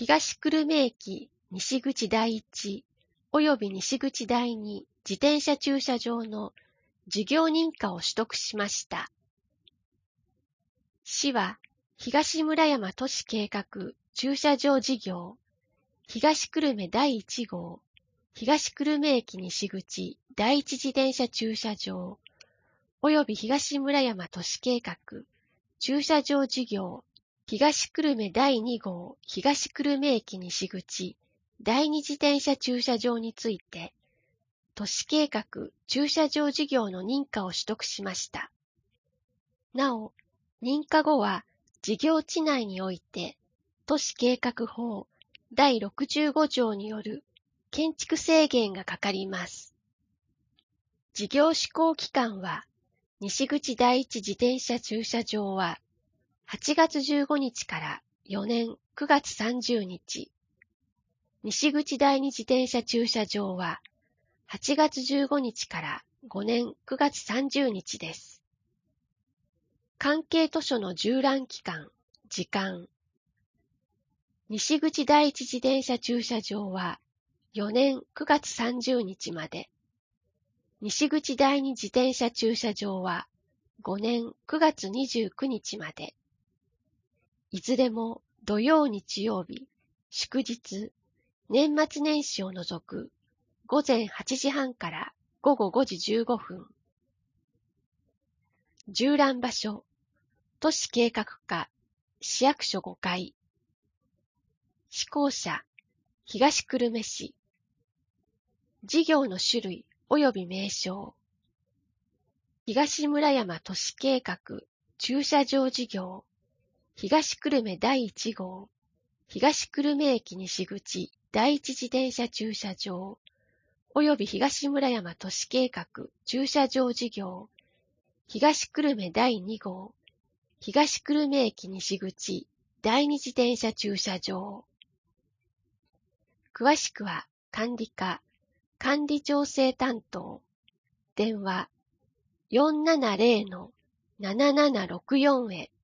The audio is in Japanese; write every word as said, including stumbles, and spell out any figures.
東久留米駅西口第一及び西口第二自転車駐車場の事業認可を取得しました。市は東村山都市計画駐車場事業東久留米第一号東久留米駅西口第一自転車駐車場及び東村山都市計画駐車場事業東久留米第二号東久留米駅西口第二自転車駐車場について都市計画駐車場事業の認可を取得しました。なお、認可後は事業地内において都市計画法だいろくじゅうご条による建築制限がかかります。事業施行期間は西口第一自転車駐車場ははちがつじゅうごにちからよねんくがつさんじゅうにち、西口第二自転車駐車場ははちがつじゅうごにちからごねんくがつさんじゅうにちです。関係図書の縦覧期間、時間。西口第一自転車駐車場はよねんくがつさんじゅうにちまで。西口第二自転車駐車場はごねんくがつにじゅうくにちまで。いずれも土曜日曜日、祝日、年末年始を除くごぜんはちじはんからごごごじじゅうごふん。縦覧場所、都市計画課、市役所ごかい。施行者、東久留米市。事業の種類及び名称。東村山都市計画駐車場事業。東久留米第一号東久留米駅西口第一自転車駐車場及び東村山都市計画駐車場事業東久留米第二号東久留米駅西口第二自転車駐車場。詳しくは管理課管理調整担当電話 よんななぜろのななななろくよん へ